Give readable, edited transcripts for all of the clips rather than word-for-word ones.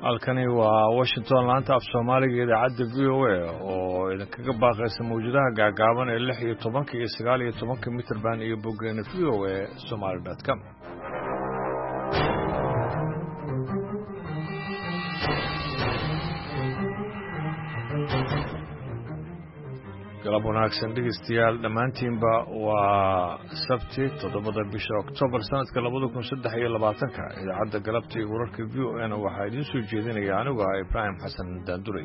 halkani waa Washington laanta af Soomaaliga idaacadda VOA oo idinkaga baaqaysa mawjadaha gaagaaban ee 16 iyo 19 mitir baan iyo boggeena voasomali.com. galab wanaagsan dhegeystayaal dhammaantiinba waa sabti 7 bisha Oktoobar sanadka 2023 idaacadda galabta iyo wararka VOA waxaa idin soo jeedinaya anigu Ibrahim Xasan Daanduray.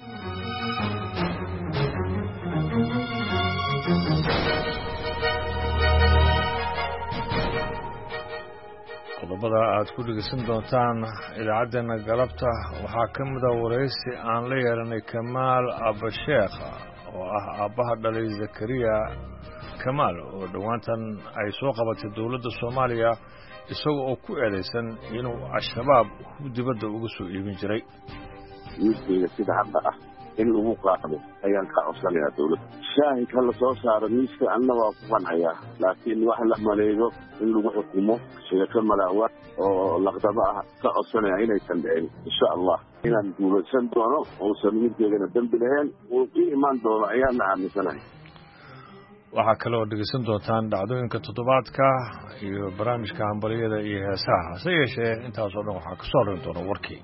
qodobada aad ku dhegeysan doontaan idaacaddeenna galabta waxaa ka mid ah waraysi aan la yeelanay Kamaal Abasheekh oo ah aabbaha dhalay Zakariya Kamaal oo dhawaantan ay soo qabatay dawladda Soomaaliya isaga oo ku eedeysan inuu al-shabaab dibadda uga soo iibin jiray. miiskayga sida hadda ah in lagu qaado ayaan ka codsanayaa dawladda. shaahidka la soo saaro miiska anna waa ku qancaya, laakiin wax la maleego in lagu xukumo sheeko malaawa oo laqdaba ah ka codsanaya inaysan dhicin. insha allah inaan guulaysan doono uusan midkeedana dembi lahayn uu ku imaan doono ayaana aaminsanahay. waxaa kale oo dhegeysan doontaan dhacdooyinka toddobaadka iyo barnaamijka hambaliyada iyo heesaha. hase yeeshee intaasoo dhan waxaa ka soo horreyn doona warkii.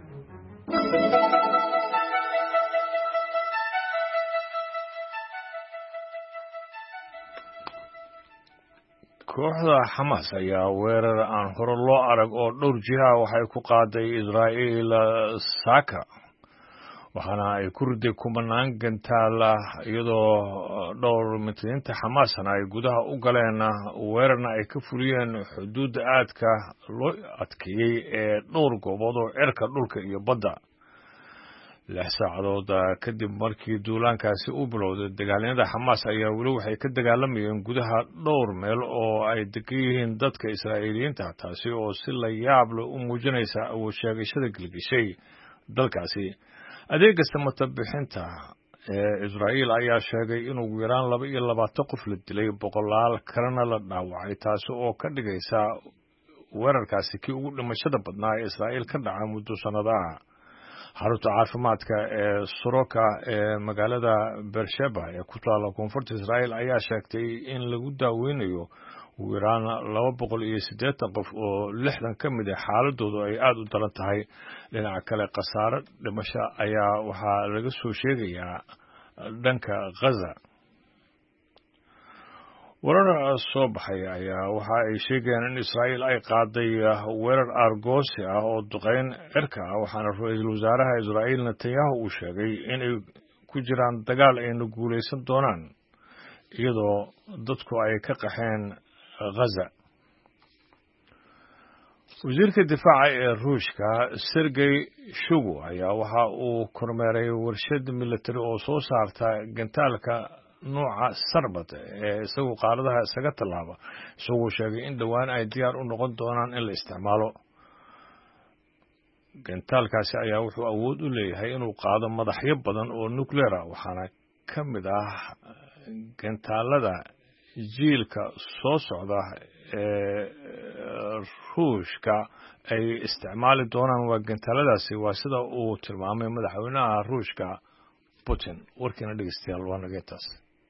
kooxda Xamaas ayaa weerar aan hore loo arag oo dhowr jiha waxay ku qaaday Israa'iil saaka, waxaana ay ku riday kumanaan gantaal iyadoo dhowr mitadiinta Xamaasna ay gudaha u galeen weerarna ay ka fuliyeen xuduudda aadka loo adkeeyey ee dhowr goobood oo cirka, dhulka iyo badda. 6 saacadood kadib markii duulaankaasi u bilowday, dagaalyanada Xamaas ayaa weli waxay ka dagaalamayeen gudaha dhowr meel oo ay degan yihiin dadka Israa'iiliyiinta, taasi oo si la yaab leh u muujinaysa awood sheegashada gelgishay dalkaasi. adeegga samata bixinta ee Israa'iil ayaa sheegay in ugu yaraan 22 qof la dilay, boqolaal kalena la dhaawacay, taasi oo ka dhigaysa weerarkaasi kii ugu dhimashada badnaa ee Israa'iil ka dhaca muddo sannadaha. xarunta caafimaadka ee Soroka ee magaalada Beersheba ee ku taalla koonfurta Israa'iil ayaa sheegtay in lagu daaweynayo ugu yaraan 280 qof oo 60 ka mid ah xaaladoodu ay aad u daran tahay. dhinaca kale, khasaare dhimasho ayaa waxaa laga soo sheegayaa dhanka Gaza. warar soo baxay ayaa waxa ay sheegayaan in Israa'iil ay qaaday weerar argoosi ah oo duqeyn cirka ah, waxaana ra'iisul wasaaraha Israa'iil Netanyahu uu sheegay in ay ku jiraan dagaal ayna guulaysan doonaan iyadoo dadku ay ka qaxeen Gaza. wasiirka difaaca ee Ruushka Sergey Shoigu ayaa waxa uu kormeeray warshad military oo soo saarta gantaalka nooca Sarbat ee isagu qaaradaha isaga tallaaba, isagoo sheegay in dhowaan ay diyaar u noqon doonaan in la isticmaalo. gantaalkaasi ayaa wuxuu awood u leeyahay inuu qaado madaxyo badan oo nuclear ah, waxaana ka mid ah gantaalada jiilka soo socda ee Ruushka ay isticmaali doonaan. waa gantaaladaasi waa sida uu tilmaamay madaxweynaha Ruushka Putin. warkiina dhegeystayaal waa naga taas.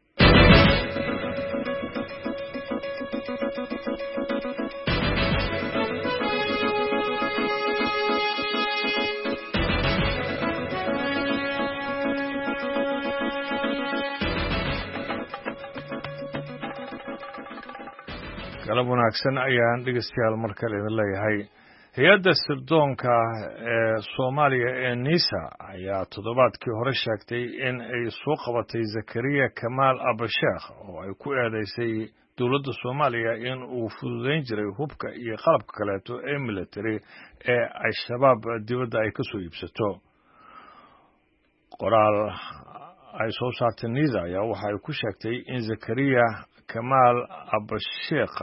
galab wanaagsan ayaan dhegeystayaal mar kale idin leeyahay. hay-adda sirdoonka ee Soomaaliya ee NISA ayaa toddobaadkii hore sheegtay in ay soo qabatay Zakariya Kamaal Abasheekh oo ay ku eedeysay dawladda Soomaaliya in uu fududeyn jiray hubka iyo qalabka kaleeto ee military ee al-shabaab dibadda ay ka soo iibsato. qoraal ay soo saartay NISA ayaa waxa ay ku sheegtay in Zakariya Kamaal Abasheekh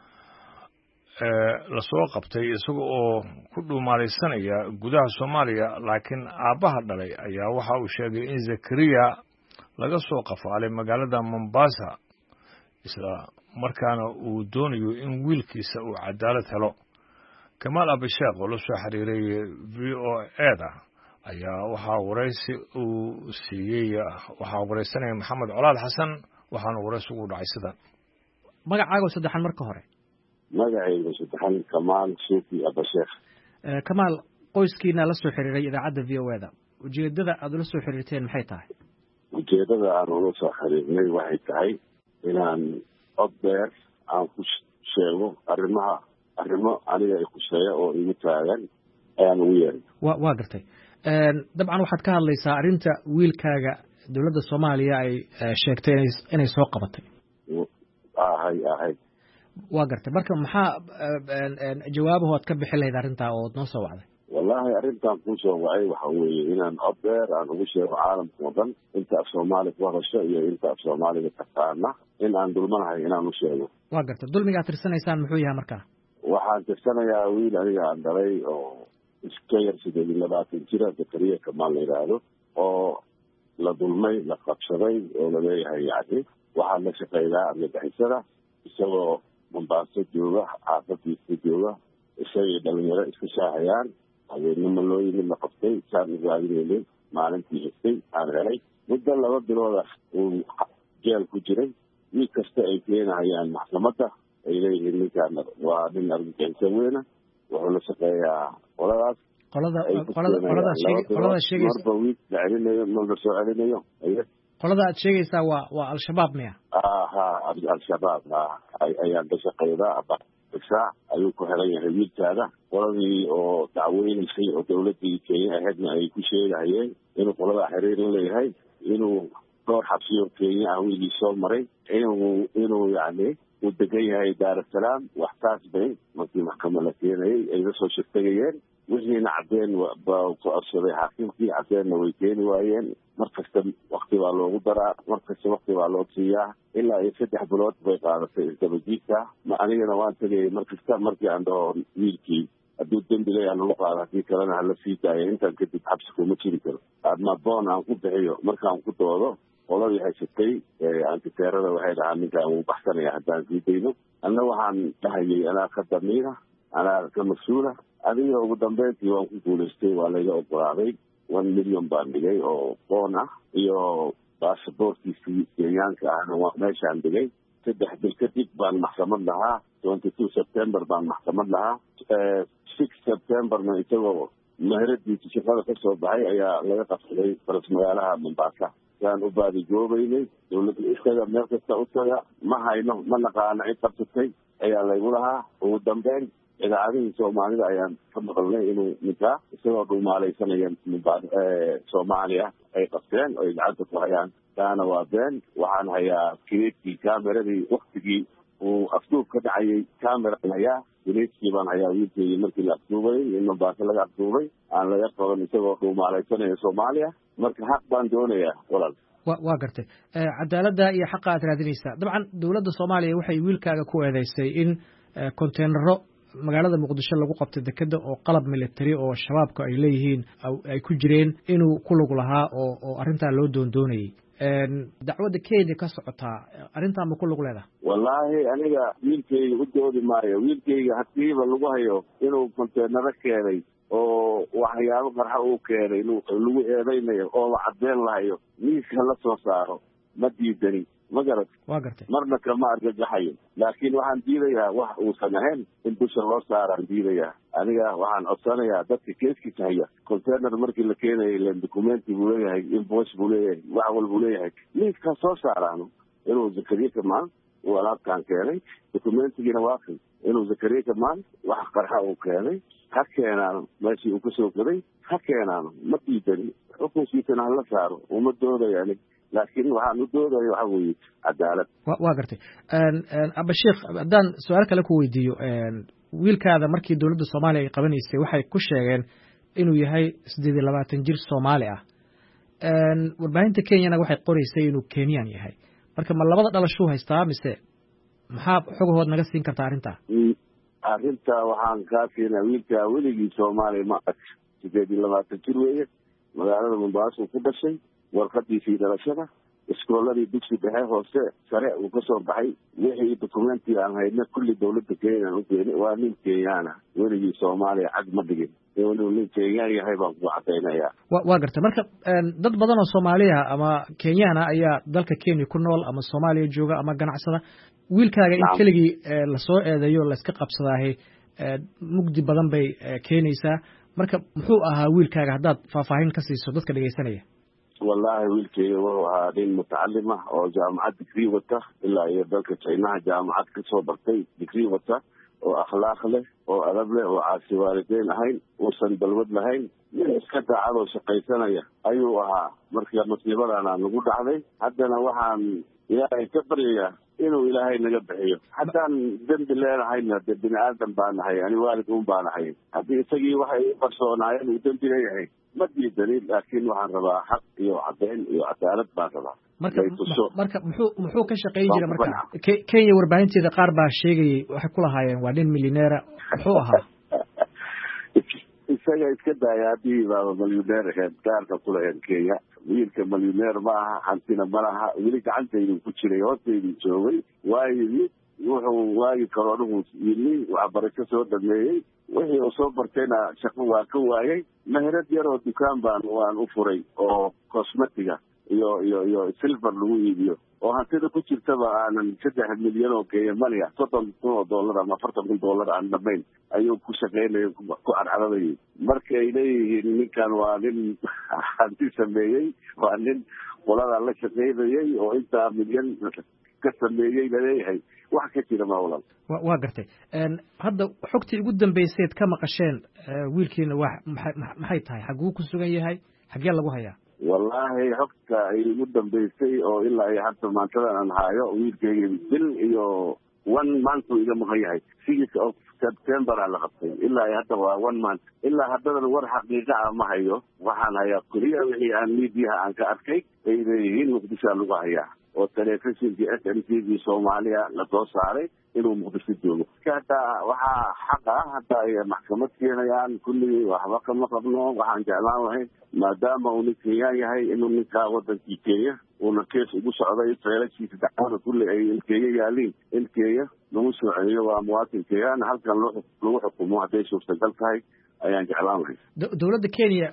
la soo qabtay isaga oo ku dhuumaalaysanaya gudaha Soomaaliya, laakiin aabbaha dhalay ayaa waxa uu sheegay in Zakariya laga soo qafaalay magaalada Mombasa, isla markaana uu doonayo in wiilkiisa uu cadaalad helo. kamaal abisheekh oo la soo xiriiray v o eda ayaa waxaa waraysi uu siiyey waxaa waraysanaya maxamed colaad xasan waxaana waraysi ugu dhacay sidan. magacaago saddexan marka hore. magacayga saddexan kamaal suufi abasheekh. kamaal, qoyskiina la soo xiriiray idaacadda v o eda, ujeedada aad ula soo xiriirteen maxay tahay? ujeedada aan ula soo xiriirnay waxay tahay inaan cod dheer aan ku sheego arrimo aniga ay khuseeya oo igu taagan ayaan ugu yeeray. waa gartay. dabcan waxaad ka hadlaysaa arrinta wiilkaaga dowladda Soomaaliya ay sheegtay inay soo qabatay. ahay waa gartay. marka maxaa jawaabaha aad ka bixi lahayd arrintaa oo noo soo wacday? wallahi arrintan ku soo wacay waxa weeye inaan cod dheer aan ugu sheego caalamka oo dhan inta af Soomaali ku hadasho iyo inta af Soomaaliga taqaana in aan dulmanahay inaan u sheego. waa gartay. dulmiga aad tirsanaysaan muxuu yahay markaa? waxaan tirsanayaa wiil aniga aan dhalay oo iska yar 27 jira Zakariya Kamaal la yidhaahdo oo la dulmay la qabsaday oo la leeyahay yacni waxaa la shaqeeyaa argagixisada isagoo Mombasa jooga xaafadiisa jooga isagii dhalinyaro iska shaahayaan habeenimo loo yimid la qabtay saan ugaadinayay maalintii xigtay aan helay muddo 2 bilood uu jeel ku jiray wiil kasta ay keenayaan maxkamadda ay leeyihiin ninkaan waa nin argagixiso weyna wuxuu la shaqeeyaa qolada sheegaysa marba wiil la celinayo marba soo celinayo qolada aad sheegaysaa waa al-shabaab miya? al-shabaab ayaan ka shaqeeyaa saac ayuu ku xiran yahay wiilkaada qoladii oo dacweynaysay oo dowladii Kenya ahaydna ay ku sheegayeen inuu qolada xiriir la leeyahay inuu dhowr xabsiyo Kenya ah wiilii soo maray inuu yacni uu degan yahay Dar es Salaam waxtaas bay markii maxkamad la keenayay ay la soo shaqeeyeen wixiina cadeen baa ku codsaday xaakimkii cadeenna way keeni waayeen markasta waqti baa loogu daraa markasta waqti baa loo siiyaa ilaa 3 bilood bay qaadatay isdabajiidka anigana waan tagay markasta markii aan dhaho wiilkii hadduu dembi leeyahay lagu qaado haddii kalena hala sii daaya intaan kadib xabsi kuma jiri karo adna boon aan ku bixiyo markaan ku doodo qoladii haysatay antiteerada waxay dhahaan ninkaan wuu baxsanaya haddaan sii dayno anna waxaan dhahayay anaa ka damiina anaa ka mas-uula adiga ugu dambeyntii waan ku guulaystay waa layga ogolaaday 1 milyan baan dhigay oo boon ah iyo baasaboorkiisii kenyaanka ahna waa meeshaan dhigay 3 bil kadib baan maxkamad lahaa 22 September baan maxkamad lahaa 6 Septemberna isagoo meheradiisa shaqada ka soo baxay ayaa laga qabsaday faras magaalaha Mombasa yaan u baadi goobaynay dowladda isaga meel kasta u taga ma hayno ma naqaana cid qabsatay ayaa laygu lahaa ugu dambeyn idaacadihii Soomaalida ayaan ka maqalnay inuu ninkaa isagoo dhumaalaysanaya Soomaaliya ay qabteen oo gacanta ku hayaan taana waa been waxaan hayaa kireedkii kaameradii waqtigii uu afduub ka dhacayay kaameraan hayaa kireedkii baan hayaa wiilkeedii markii la afduubay in Mombasa laga afduubay aan laga qaban isagoo dhumaalaysanaya Soomaaliya marka xaq baan doonayaa walaal. waa gartay. cadaaladda iyo xaqa aad raadinaysaa dabcan dowladda Soomaaliya waxay wiilkaaga ku eedeysay in konteenaro magaalada Muqdisho lagu qabtay dekada oo qalab military oo shabaabka ay leeyihiin ay ku jireen inuu ku lug lahaa oo arrintaa loo doondoonayay. dacwadda Kenya ka socotaa arrintaa ma ku lug leedahay? wallaahi aniga wiilkayga u doodi maayo wiilkayga hadiiba lagu hayo inuu konteenaro keenay oo waxyaabo qarxa uu keenay lagu eedaynayo oo la cadeen lahayo miiska la soo saaro ma diidani ma garat. waa gartay. marna kama argagaxayo laakiin waxaan diidayaa wax uusan ahayn in dusha loo saaraan diidayaa aniga waxaan codsanayaa dadka keeskiisa haya container markii la keenayay len documenti buu leeyahay invoice buu leeyahay wax walbuu leeyahay miiskaa soo saaraano inuu Zakariya Kamaal uu alaabtaan keenay documentigiina waaqi inuu Zakariya Kamaal wax qarxa uu keenay ha keenaano meeshii uu kasoo gaday ha keenaano ma diidani xukunkiisana hala saaro uma doodayani laakiin waxaan u doodayo waxa weeye cadaalad. waa gartay. abasheekh haddaan su-aal kale ku weydiiyo wiilkaada markii dowladda Soomaaliya ay qabanaysay waxay ku sheegeen inuu yahay 28 jir Soomaali ah. warbaahinta Kenyana waxay qoraysay inuu Kenyan yahay marka ma labada dhalashuu haystaa mise maxaa xogahood naga siin kartaa arrintaa? arrintaa waxaan kaa siinaa wiilkaa weligii Soomaaliya ma arag 28 jir weeye magaalada Mombasa ku dhashay warqadiisii dhalashada iskooladii dugsi dhexe hoose sare uu ka soo baxay wixii dokumenti aan hayna kulli dawladda Kenya u geeyay waa nin Kenyaana weligii Soomaaliya cag ma dhigin inuu nin Kenyaan yahay baan ku cadeynayaa. waa gartay marka dad badan oo Soomaaliya ama Kenyaana ayaa dalka Kenya ku nool ama Soomaaliya jooga ama ganacsada wiilkaaga in keligii la soo eedayo la iska qabsadaahay mugdi badan bay keenaysaa marka muxuu ahaa wiilkaaga haddaad faahfaahin ka siiso dadka dhageysanaya. والله wiilkayga wuxuu ahaa nin mutacallim ah oo jaamacad degree wata ilaa iyo dalka China jaamacad ka soo bartay degree wata oo akhlaaq leh oo adab leh oo caasi waalideyn ahayn oo san dalwad lahayn nin iska daacad oo shaqaysanaya ayuu ahaa markii masiibadana nagu dhacday haddana waxaan ilaahay ka baryayaa inuu ilaahay naga bixiyo haddaan dambi leenahayna bini aadan baan nahay ani waalid un baan nahay haddii isagii waxay u qarsoonaayeen uu dambi leeyahay ma diidanin laakiin waxaan rabaa xaq iyo caddeyn iyo cadaalad baan rabaa. marka muxuu ka shaqayn jiray marka Kenya warbaahinteeda qaar baa sheegayay waxay ku lahaayeen waa nin milyaneer muxuu ahaa isaga iska daaya haddii baa milyaneer ahayd gaarka ku lahayd Kenya wiilka milyaneer ma aha hantina ma laha weli gacantaydu ku jiray hoostaydu joogay wuxuu waagi karoonuhu yimi waxbarasho soo dhameeyey wixii uu soo bartayna shaqo waa ka waayay meherad yar oo dukaan waan u furay oo cosmetiga iyo silver lagu iibiyo oo hantida ku jirtaba aanan 3 milyan oo Kenya money $30,000 ama $40,000 aan dhamayn ayuu ku shaqeynayay ku carcarabay markay leeyihiin ninkan waa nin hanti sameeyay waa nin qolada la shaqeynayay oo inta milyan ka sameeyay leeyahay wax ka jira mawlan waa gartay hadda xogtii ugu dambeysay ka maqasheen wiilkiina maxay tahay xaguu ku sugan yahay xagee lagu hayaa wallahi xogta ay ugu dambeysay oo ilaa ay hadda maantadan aan hayo wiilkayga bil iyo 1 month iga maqan yahay 6 of September la qabtay ilaa ay hadda waa 1 month ilaa haddana war xaqiiqo ah ma hayo waxaan hayaa kuriya wixii aan media aan ka arkay ay leeyihiin Muqdisho lagu hayaa oo telefishinka SNTV Soomaaliya la soo saaray inuu Muqdisho joogo kada waxaa xaq ah hadda ay maxkamad keenayaan kulli waxba kama qabno waxaan jeclaan lahayn maadaama uu Kenya yahay inuu ninka wadankii Kenya una kees ugu socday feelashiisa dacwada kulli ay Kenya yaaliin Kenya lagu soo celiyo waa muwaadin Kenya halkan lagu xukumo hadday suurtagal tahay ayaan jeclaan lahayn dawladda Kenya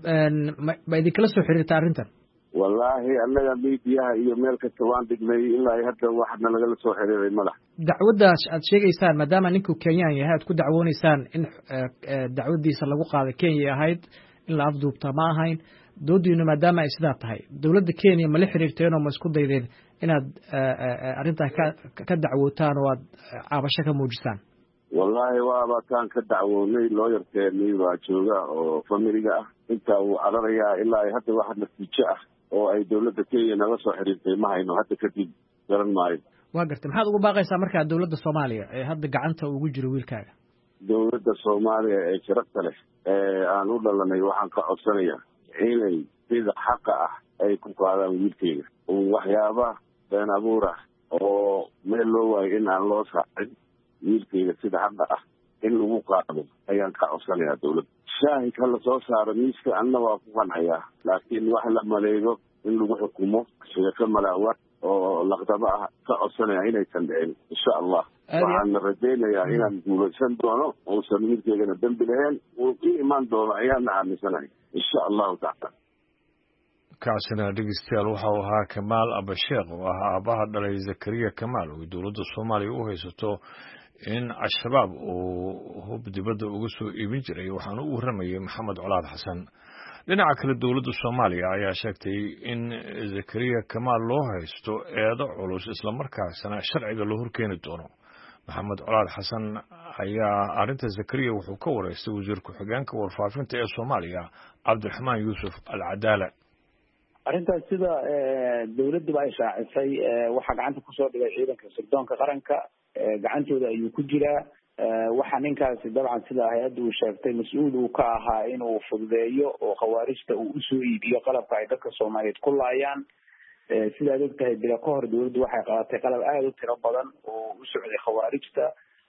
ma idinkala soo xiriirtay arrintan wallahi annaga media iyo meel kasta waan dhignay ilaa hadda waxna laga soo xiriiray madax dacwadaas aad sheegaysaan maadaama ninku Kenyan yahay aad ku dacwoonaysaan in dacwadiisa lagu qaaday Kenya ahayd in la afduubta ma ahayn doodiina maadaama ay sidaa tahay dawladda Kenya ma la xiriirteen oo ma isku daydeen inaad arrinta ka dacwootaan oo aad cabasho ka muujisaan wallahi waa taan ka dacwoonay looyarkeenii waa jooga oo familiga ah inta uu ararayaa ilaa ay hadda wax natiijo ah oo ay dawladda Kenya naga soo xiriirtay ma hayno hadda kadib garan maayo waa gartay maxaad ugu baaqaysaa markaa dawladda Soomaaliya ee hadda gacanta ugu jiro wiilkaaga dawladda Soomaaliya ee sharafta leh aan u dhalanay waxaan ka codsanayaa inay sida xaqa ah ay ku qaadaan wiilkayga oo waxyaaba been abuur ah oo meel loo waayo in aan loo saacin wiilkayga sida xaqa ah in lagu qaado ayaan ka codsanayaa dawladda shaahid la soo saaro miiska anna waa ku qancaya laakiin wax la maleego in lagu xukumo shirka malaawa oo laqdaba ah ka codsanaya inaysan dhicin insha Allah waxaan rajaynayaa inaan guulaysan doono oo samiirkeena dambi lahayn oo iimaan doono ayaan aaminsanahay insha Allah ta'ala kaasina dhegeystayaal waxa uu ahaa Kamaal Abasheekh oo ah aabaha dhalay Zakariya Kamaal oo dawladda Soomaaliya u haysato in al-shabaab uu hub dibadda uga soo iibin jiray waxaana uu waramayay Maxamed Colaad Xasan dhinaca kale dawladda Soomaaliya ayaa sheegtay in Zakariya Kamaal loo haysto eedo culus isla markaasna sharciga loo horkeeni doono Maxamed Colaad Xasan ayaa arinta Zakariya wuxuu ka wareystay wasiir ku-xigeenka warfaafinta ee Soomaaliya Cabdiraxmaan Yuusuf Al-Cadaala arrintaas sida dawladdu ay shaacisay waxa gacanta ku soo dhigay ciidanka sirdoonka qaranka gacantooda ayuu ku jiraa waxa ninkaasi dabcan sida hay'addu uu sheegtay mas'uul uu ka ahaa inuu fududeeyo oo khawaarijta uu u soo iibiyo qalabka ay dadka Soomaaliyeed ku laayaan sidaad ogtahay bila ka hor dawladdu waxay qaadatay qalab aad u tiro badan oo u socday khawaarijta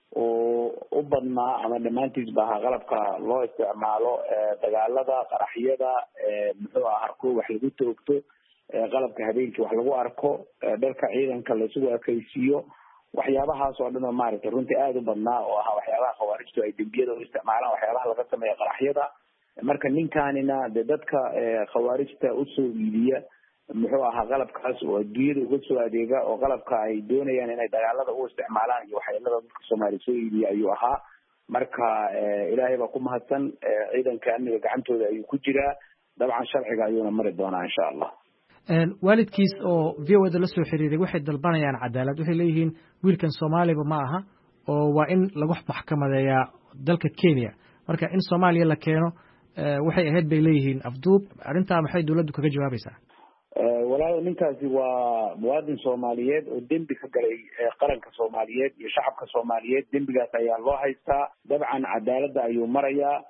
oo u badnaa ama dhammaantiis baa qalabka loo isticmaalo dagaalada qaraxyada muxuu ahaa harko wax lagu toogto qalabka habeenkii wax lagu arko, dharka ciidanka laisugu ekaysiiyo, waxyaabahaas oo dhan oo maaragtay runtii aada u badnaa oo ahaa waxyaabaha khawaarijtu ay dembiyada u isticmaalaan, waxyaabaha laga sameeya qaraxyada. marka ninkaanina de dadka khawaarijta usoo iibiya muxuu ahaa qalabkaas oo adduunyada uga soo adeega oo qalabka ay doonayaan inay dagaalada u isticmaalaan iyo waxyeelada dadka soomaaliya soo iibiya ayuu ahaa. marka ilaahay baa ku mahadsan, ciidanka amniga gacantooda ayuu ku jiraa, dabcan sharciga ayuuna mari doonaa insha allah. waalidkiis oo VOA-da la soo xiriiray waxay dalbanayaan cadaalad, waxay leeyihiin wiilkan Soomaaliba ma aha oo waa in lagu maxkamadeeyaa dalka Kenya, marka in Soomaaliya la keeno waxay ahayd bay leeyihiin afduub. arrintaa maxay dawladdu kaga jawaabaysaa? walaal ninkaasi waa muwaadin Soomaaliyeed oo dembi ka galay qaranka Soomaaliyeed iyo shacabka Soomaaliyeed, dembigaas ayaa loo haystaa, dabcan cadaaladda ayuu marayaa.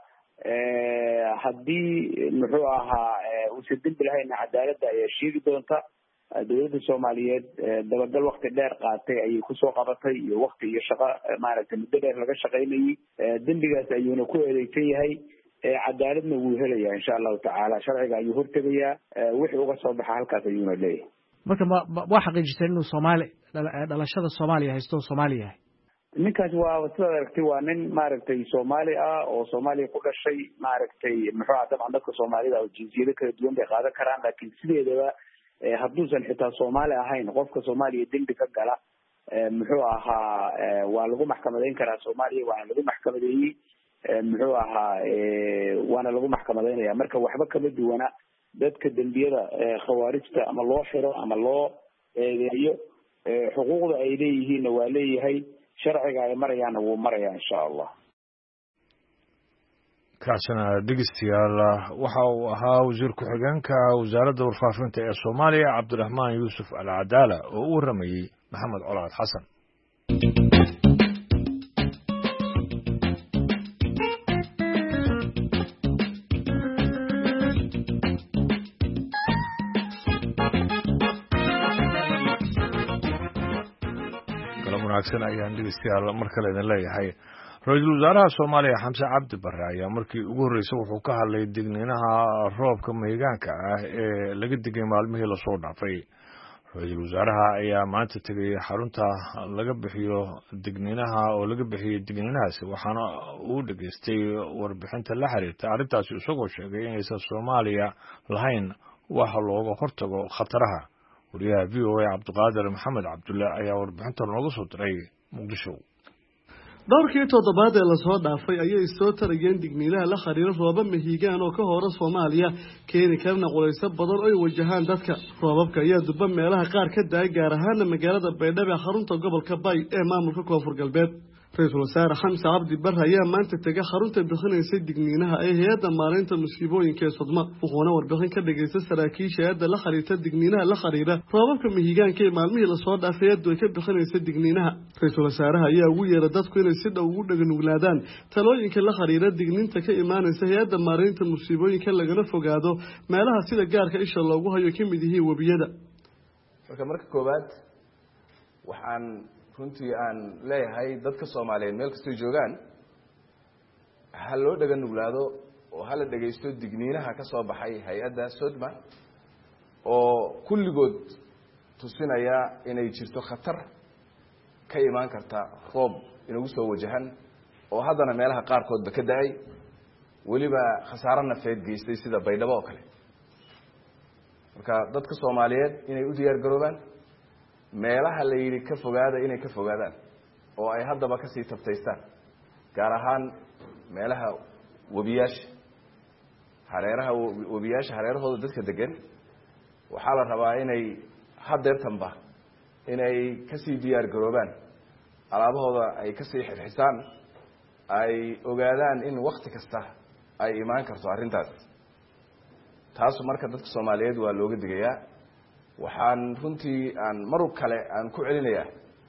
haddii muxuu ahaa uusan dembi lahayna cadaaladda ayaa sheegi doonta. dawladda Soomaaliyeed dabagal wakti dheer qaatay ayay kusoo qabatay iyo wakti iyo shaqo maaragtay muddo dheer laga shaqaynayay. dembigaas ayuuna ku eedeysan yahay, cadaaladna wuu helayaa insha allahu tacaala, sharciga ayuu hortegayaa, wixii uga soo baxa halkaas ayuuna leeyahay. marka waa xaqiijiseen inuu Soomaali dhalashada Soomaaliya haysto oo Soomaali yahay? ninkaas waa sidaad aragtay waa nin maaragtay Soomaali ah oo Soomaaliya ku dhashay, maaragtay muxuu ahaa dabcan dadka Soomaalida oo jinsiyado kala duwan bay qaadan karaan, laakiin sideedaba hadduusan xitaa Soomaali ahayn qofka Soomaaliya dembi ka gala muxuu ahaa waa lagu maxkamadeyn karaa Soomaaliya, waana lagu maxkamadeeyey muxuu ahaa waana lagu maxkamadeynaya. marka waxba kama duwana dadka dembiyada khawaarijta ama loo xiro ama loo eedeeyo, xuquuqda ay leeyihiinna waa leeyahay, sharciga ay marayaana wuu marayaa insha allah. kaasina dhegeystayaal waxa uu ahaa wasiir ku-xigeenka wasaaradda warfaafinta ee Soomaaliya Cabdiraxmaan Yuusuf Al Cadaala oo u waramayay Maxamed Colaad Xasan. wanaagsan ayaan dhegeystayaal mar kale idin leeyahay. ra-iisul wasaaraha Soomaaliya Xamse Cabdi Barre ayaa markii ugu horreysay wuxuu ka hadlay digniinaha roobka meegaanka ah ee laga digay maalmihii lasoo dhaafay. ra-iisul wasaaraha ayaa maanta tegay xarunta laga bixiyo digniinaha oo laga bixiyay digniinahaasi, waxaana uu dhageystay warbixinta la xiriirta arrintaasi, isagoo sheegay inaysan Soomaaliya lahayn wax looga hortago khataraha. wariyaha VOA Cabdiqaadir Maxamed Cabdulle ayaa warbixinta nooga soo diray Muqdisho. dhowrkii toddobaad ee lasoo dhaafay ayay soo tarayeen digniinaha la xiriira rooba mahiigaan oo ka hora Soomaaliya keeni karna culayso badan oo ay wajahaan dadka. roobabka ayaa duba meelaha qaar ka daay, gaar ahaan magaalada Baydhabo ee xarunta gobolka Bay ee maamulka Koonfur Galbeed. ra-iisul wasaare Xamse Cabdi Barre ayaa maanta tegay xarunta bixinaysa digniinaha ee hay'adda maareynta musiibooyinka ee Sodma, wuxuuna warbixin ka dhageystay saraakiisha hay'adda la xiriirta digniinaha la xiriira roobabka mahiigaanka ee maalmihii lasoo dhaafay hay'addu ay ka bixinaysa digniinaha. ra-iisul wasaaraha ayaa ugu yeeray dadku inay si dhow ugu dhaganuglaadaan talooyinka la xiriira digniinta ka imaanaysa hay'adda maareynta musiibooyinka, lagana fogaado meelaha sida gaarka isha loogu hayo ka mid yihiin webiyada. marka koowaad waxaan runtii aan leeyahay dadka Soomaaliyeed meel kastoo joogaan ha loo dhaganuglaado oo hala dhageysto digniinaha ka soo baxay hay'adda Sodma oo kulligood tusinaya inay jirto khatar ka imaan karta roob inagu soo wajahan oo haddana meelaha qaarkoodba ka da'ay, weliba khasaaro nafeed geystay sida Baydhabo oo kale. marka dadka Soomaaliyeed inay u diyaar garoobaan meelaha la yiri ka fogaada inay ka fogaadaan oo ay haddaba ka sii tabtaystaan, gaar ahaan meelaha webiyaasha hareeraha webiyaasha hareerahooda dadka degan. waxaa la rabaa inay hadeertanba inay ka sii diyaar garoobaan, alaabahooda ay ka sii xirxisaan, ay ogaadaan in waqti kasta ay imaan karto arrintaas. taas marka dadka Soomaaliyeed waa looga digayaa. waxaan runtii aan mar kale aan ku celinayaa,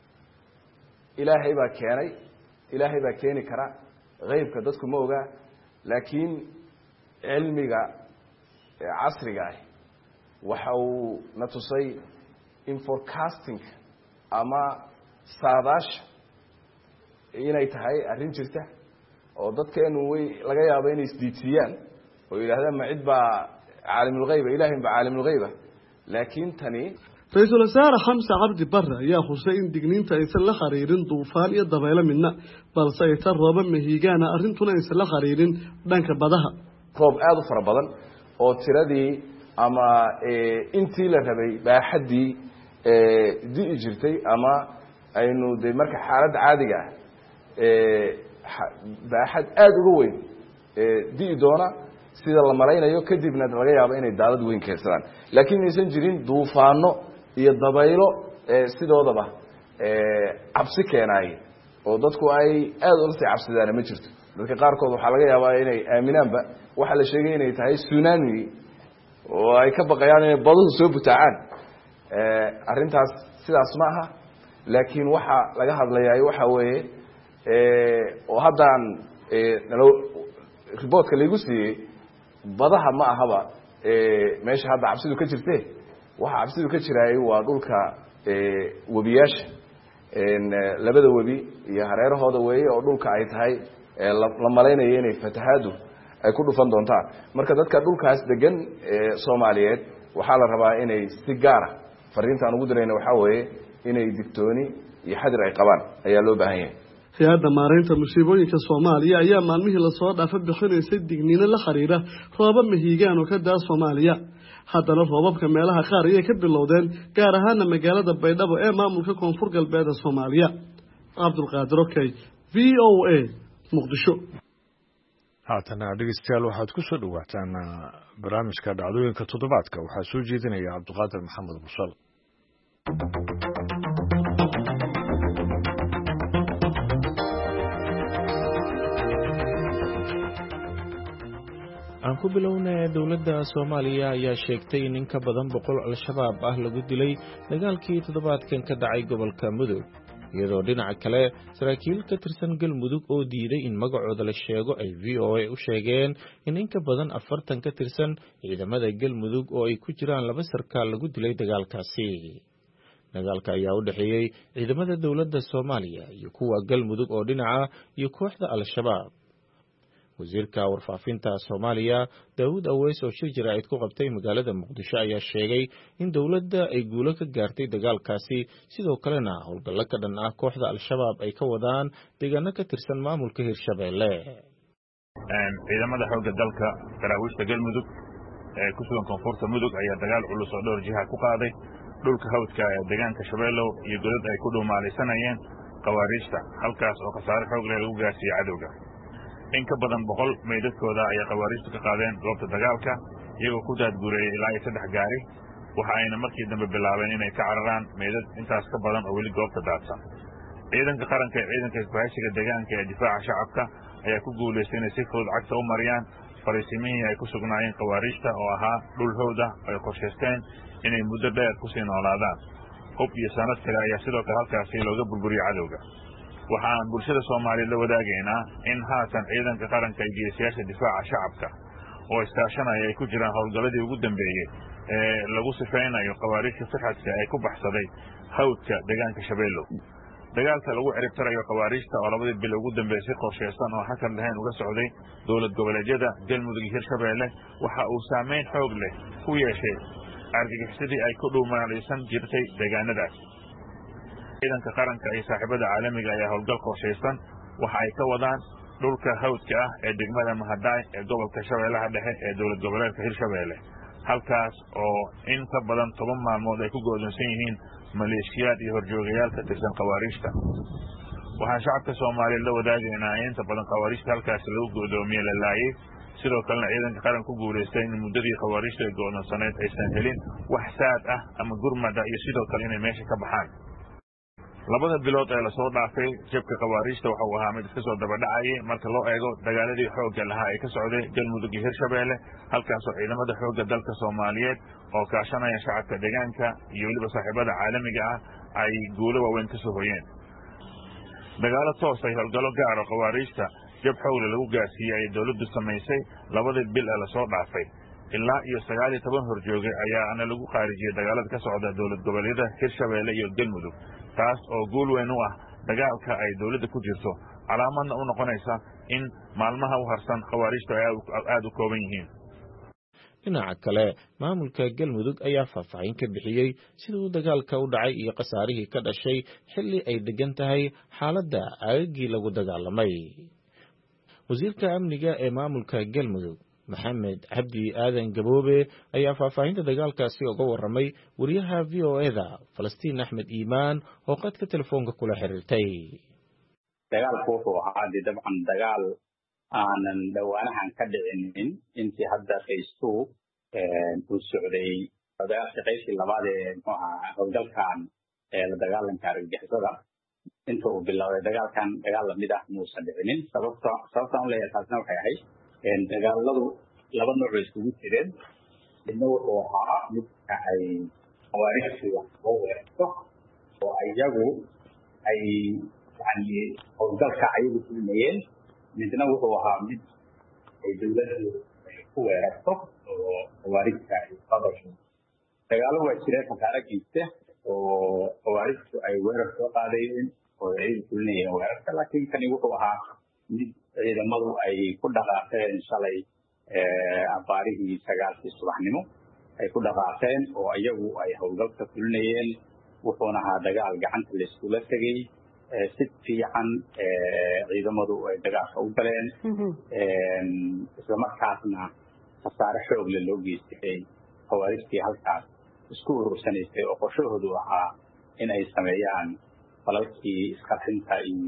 ilaahay baa keenay, ilaahay baa keeni kara, qeybka dadku ma oga, laakiin cilmiga casriga ah waxa uu na tusay in forecasting ama saadaasha inay tahay arrin jirta oo dadkeenu way laga yaabo inay isdiidsiiyaan oo yidhaahdaan ma cid baa caalimul ghayba, ilaahay baa caalimul ghayba. laakiin tani ra-iisul wasaare xamse cabdi barre ayaa xusay in digniinta aysan la xiriirin duufaan iyo dabaylo midna balse ay tan rooba mahiigaana arrintuna aysan la xiriirin dhanka badaha roob aada u fara badan oo tiradii ama intii la rabay baaxaddii di'i jirtay ama aynu de marka xaaladda caadiga ah baaxad aada uga weyn di'i doona sida la malaynayo kadibna laga yaabo inay daadad weyn keensadaan laakiin aysan jirin duufaano iyo dabaylo sidoodaba cabsi keenaay oo dadku ay aada ula sii cabsidaana ma jirto dadka qaarkood waxaa laga yaabaa inay aaminaanba waxaa la sheegay inay tahay tsunami oo ay ka baqayaan inay baduhu soo butaacaan arrintaas sidaas ma aha laakiin waxa laga hadlayaa waxa weeye oo haddaan riboortka laygu siiyey badaha ma ahaba meesha hadda cabsidu ka jirte waxa cabsidu ka jiraayay waa dhulka webiyaasha labada webi iyo hareerahooda weeye oo dhulka ay tahay la malaynayo inay fatahaadu ay ku dhufan doontaan marka dadka dhulkaas degan soomaaliyeed waxaa la rabaa inay si gaara fariintaan ugu dirayna waxaa weeye inay digtooni iyo xadir ay qabaan ayaa loo baahan yahay hay-adda maaraynta musiibooyinka soomaaliya ayaa maalmihii lasoo dhaafa bixinaysay digniino la xiriira roobab mahiigaan oo ka daa soomaaliya haddana roobabka meelaha qaar ayay ka bilowdeen gaar ahaana magaalada baydhabo ee maamulka koonfur galbeed ee soomaaliya cabdulqaadir okey v o a muqdisho haatana dhegeystayaal waxaad ku soo dhawaataan barnaamijka dhacdooyinka toddobaadka waxaa soo jeedinaya cabdiqaadir maxamed busal aan ku bilownay dowladda Soomaaliya ayaa sheegtay in ka badan 100 al-shabaab ah lagu dilay dagaalkii toddobaadkan ka dhacay gobolka Mudug iyadoo dhinaca kale saraakiil ka tirsan Galmudug oo diiday in magacooda la sheego ay VOA u sheegeen in ka badan 40 ka tirsan ciidamada Galmudug oo ay ku jiraan 2 sarkaal lagu dilay dagaalkaasi dagaalka ayaa u dhaxeeyay ciidamada dowladda Soomaaliya iyo kuwa Galmudug oo dhinaca iyo kooxda al-shabaab wasiirka warfaafinta Soomaaliya Daawud Aweys oo shir jiraa'id ku qabtay magaalada Muqdisho ayaa sheegay in dawladda ay guulo ka gaartay dagaalkaasi sidoo kalena howlgallo ka dhan ah kooxda al-shabaab ay ka wadaan deegaano ka tirsan maamulka Hirshabeelle ciidamada xoogga dalka garaawiishta Galmudug ee ku sugan koonfurta Mudug ayaa dagaal culus oo dhowr jiha ku qaaday dhulka hawdka ee deegaanka Shabeello iyo godad ay ku dhuumaalaysanayeen qawaariijta halkaas oo khasaare xoog leh lagu gaarsiiyay cadowga in ka badan 100 meydadkooda ayaa qawaariijtu ka qaadeen goobta dagaalka iyagoo ku daadguureeyay ilaa 3 gaari waxa ayna markii dambe bilaabeen inay ka cararaan meydad intaas ka badan oo weli goobta daadsan ciidanka qaranka ee ciidanka isbahaysiga deegaanka ee difaaca shacabka ayaa ku guuleystay inay si fudud cagta u mariyaan fariisimihii ay ku sugnaayeen qawaariijta oo ahaa dhul hawd ah ay qorshaysteen inay muddo dheer ku sii noolaadaan hub iyo sanad kale ayaa sidoo kale halkaasi looga burburiyay cadowga waxaan bulshada Soomaaliyeed la wadaagaynaa in haatan ciidanka qaranka iyo geesiyaasha difaaca shacabka oo iskaashanaya ay ku jiraan howlgaladii ugu dambeeyay ee lagu sifeynayo qawaariijta saxadka ay ku baxsaday hawdka deegaanka Shabeello dagaalka lagu ciribtirayo qawaariijta oo labadii bil ugu dambeysay qorsheysan oo xakan lahayn uga socday dowlad goboleedyada Galmudug iyo Hirshabeelle waxa uu saameyn xoog leh ku yeeshay argagixisada ay ku dhuumaalaysan jirtay deegaanadaas ciidanka qaranka iyo saaxiibada caalamiga ayaa howlgal qorsheysan waxa ay ka wadaan dhulka hawdka ah ee degmada Mahadaay ee gobolka Shabeellaha Dhexe ee dowlad goboleedka Hirshabeelle halkaas oo in ka badan 10 maalmood ay ku go'doonsan yihiin maleeshiyaad iyo horjoogayaal ka tirsan qawaariijta waxaan shacabka Soomaaliyeed la wadaagaynaa inta badan qawaariijta halkaas lagu go'doomiyay la laayay sidoo kalena ciidanka qaranka ku guuleystay in muddadii qawaariijta ay go'doonsaneed aysan helin wax saad ah ama gurmada iyo sidoo kale inay meesha ka baxaan labada bilood ee la soo dhaafay jabka qawaariijta waxa uu ahaa mid iska soo daba dhacay marka loo eego dagaaladii xoogga lahaa ay ka socday Galmudug iyo Hirshabeelle halkaas oo ciidamada xoogga dalka Soomaaliyeed oo kaashanaya shacabka deegaanka iyo waliba saaxiibada caalamiga ah ay guulo waaweyn ka soo hoyeen dagaalo toos ah howlgallo gaar ah qawaariijta jab xoog lagu gaarsiiyay dawladdu samaysay labada bil ee la soo dhaafay ilaa iyo 19 horjooge ayaa lagu qaarijiyay dagaalada ka socda dowlad goboleedyada Hirshabeelle iyo Galmudug taas oo guul weyn u ah dagaalka ay dawladda ku jirto calaamadna u noqonaysa in maalmaha u harsan qawaariijtu ay aad u kooban yihiin dhinaca kale maamulka galmudug ayaa faahfaahin ka bixiyey sida uu dagaalka u dhacay iyo khasaarihii ka dhashay xilli ay degan tahay xaaladda aagagii lagu dagaalamay. wasiirka amniga ee maamulka galmudug maxamed cabdi aadan gaboobe ayaa faahfaahinta dagaalkaasi uga warramay wariyaha VOA-da Falastiin Axmed Iimaan oo qadka telefoonka kula xiriirtay. dagaalku wuxuu ahaa dabcan dagaal aanan dhawaanahan ka dhicinin intii hadda qaystu uu socday shaqaysii labaad ee howlgalkan la dagaalanka argagixisada inta uu bilowday dagaalkan dagaal lamid ah muusan dhicinin sababtaan u leeyahay taasna waxay ahayd dagaaladu laba nooc bay isugu jireen. midna wuxuu ahaa midka ay xawaarigtu wax soo weerarto oo iyagu ay yani howlgalka ayagu fulmayeen. midna wuxuu ahaa mid ay dawladdu ku weerarto oo xawaarigta ay qadasho. dagaalo waa jireen khasaare geysta oo xawaarigtu ay weerar soo qaadayeen oo ay fulinayeen weerarka, laakiin kani wuxuu ahaa mid ciidamadu ay ku dhaqaaqeen shalay abaarihii 9 subaxnimo ay ku dhaqaaqeen oo iyagu ay howlgalka fulinayeen. wuxuuna ahaa dagaal gacanta la iskula tegay si fiican ciidamadu ay dagaalka u galeen isla markaasna khasaare xoog leh loo geystay xawaarigtii halkaas isku urursanaysay oo qorshahoodu ahaa in ay sameeyaan falalkii isqarxinta iyo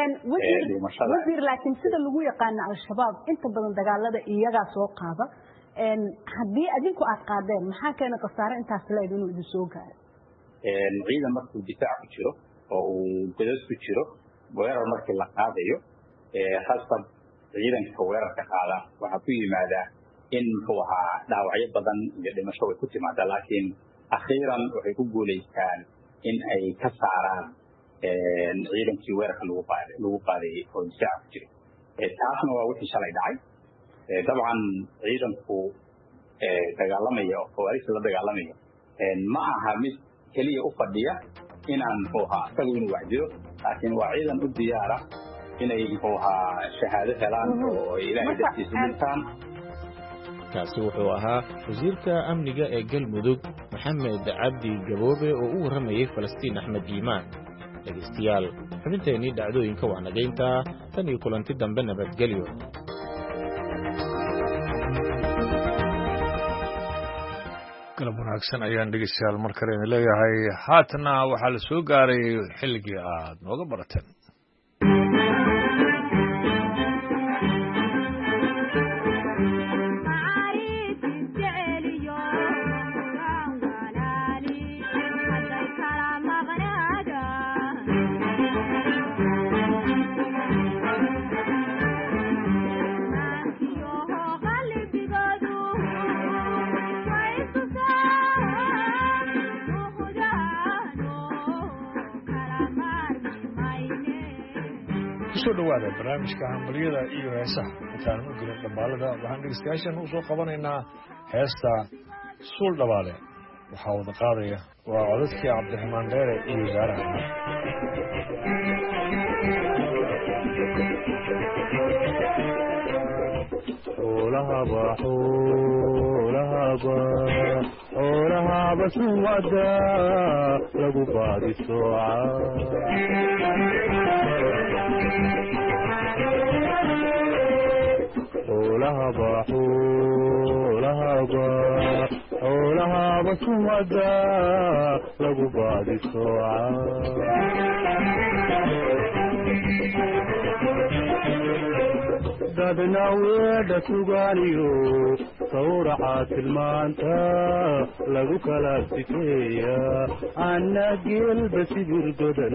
wasiir laakiin sida lagu yaqaano al-shabaab inta badan dagaalada iyagaa soo qaada. haddii adinku aad qaadeen maxaa keena khasaare intaas leed inuu idin soo gaaro? ciidan markuu difaac ku jiro oo uu godad ku jiro weerar markii la qaadayo khasab ciidanka weerarka qaada waxaa ku yimaada in muxuu ahaa dhaawacyo badan iyo dhimasho way ku timaada, laakiin akhiiran waxay ku guulaystaan in ay ka saaraan ciidankii weerarka lagu qaadayay oo difaaca ku jira. taasna waa wixii shalay dhacay. dabcan ciidanku dagaalamaya oo xawaarigta la dagaalamaya ma aha mid keliya u fadhiya inaan muxuu ahaa isagu inuu wacdiyo, laakiin waa ciidan u diyaara inay muxuu ahaa shahaado helaan oo ilaahay dartiisa dhintaan. kaasi wuxuu ahaa wasiirka amniga ee galmudug maxamed cabdi gaboobe oo u warramayay Falastiin Axmed Iimaan. dhegeystayaal xubinteennii dhacdooyinka waa nagaynta tan iyo kulanti dambe nabadgelyo. galab wanaagsan ayaan dhegeystayaal mar kale idin leeyahay. haatana waxaa la soo gaaray xilligii aad nooga barateen. kusoo dhawaada barnaamijka hambaliyada iyo heesaha. intaan u gelin dhambaalada waxaan dhegeystayaashan u soo qabanaynaa heesta suul dhabaale. waxaa wada qaadaya waa codadkii cabdiraxmaan dheere iyo wasaaraha xoolahaba sumada lagu baadi sooca xoolahaba sumada lagu baadi sooca dadna weedha sugaaniyo sawraca tilmaanta lagu kala sifeeya anna geelba sibir godan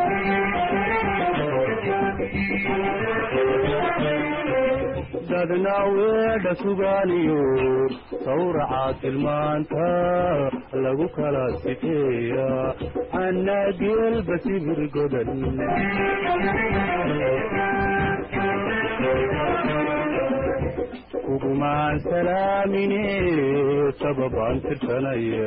dadna weedha sugaaniyo sawraca tilmaanta lagu kala sifeeya anna geelba sibir godan kugumaan salaamine sababaan tirsanaya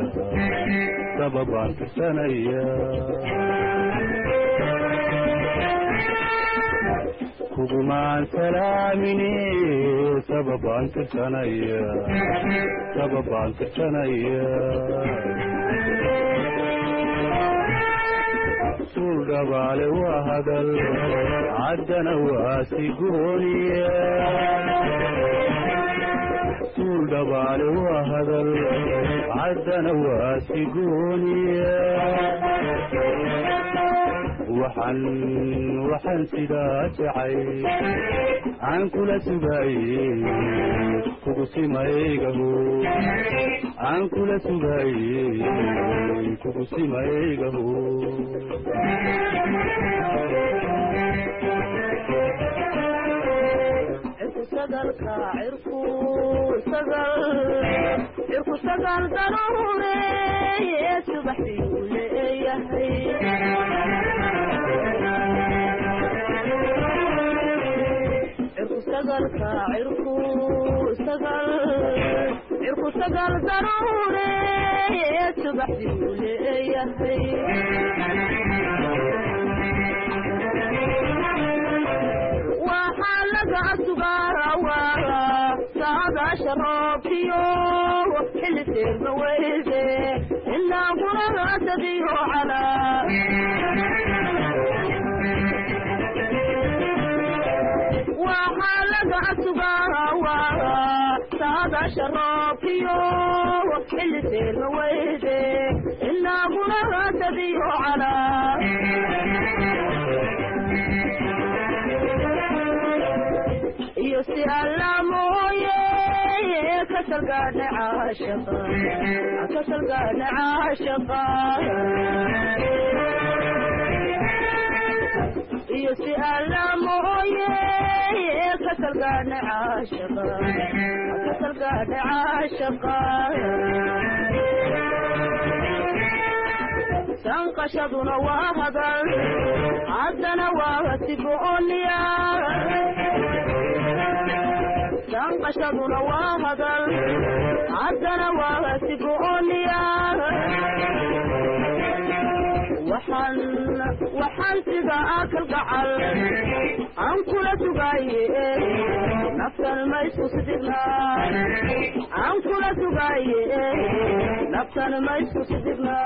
kugumaan salaamini sababaan tirsanaya suul dhabaale waa hadal caddana waa sigooniya suul dhabaale waa hadal caddana waa sigooniya waxaan sidaa jacay aan kula sugaaye kugu simaygaho aan kula sugaaye kugu simaygaho cirku sagal daruureeye subaxdii leeyahay cirku sagal daruureeye subaxdii leeyahay waxaa laga sugaawaa saadaasha roobkiyo xilli seerma weyde inaaguna raasadiyo calaa waxaa laga sugaawaa saadaasha roobkiyo xilli seerma weyde inaaguna raasadiyo calaa iyo si alla mooye kasalgaadha caashaqa iyo si alla mooye kasalgaadha caashaqa sanqashaduna waa hadal haddana waa sigooniya sanqashaduna waa hadal haddana waa sigooniya waxaan sida akal gacal aan kula sugaaye naftan ma isku sidibna aan kula sugaaye naftan ma isku sidibna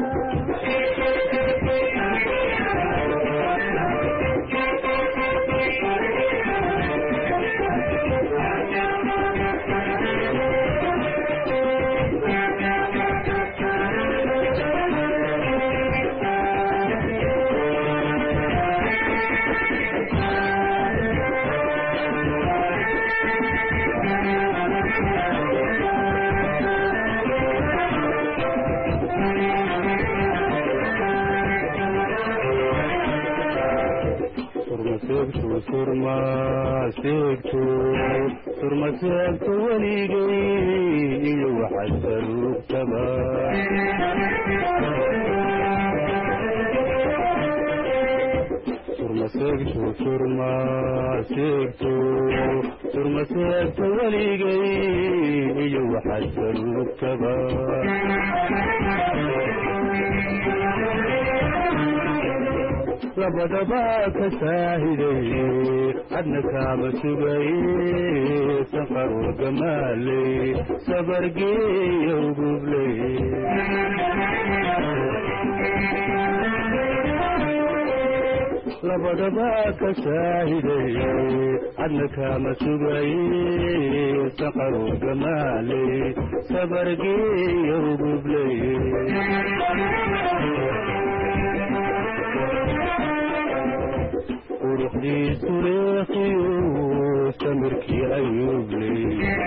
surmaseegto weligay iyo waxaad saruugtaba surmaseegto weligay iyo waxaad saruugtaba labadaba ka saahiday adna kaaba sugaye sanqarwa gamaaley sabargeeyow gubley labadaba ka saahiday adna kaama sugaye sanqarwa gamaaley sabargeeyow gubley quruxdiisu leekiyo samirkii ayuubley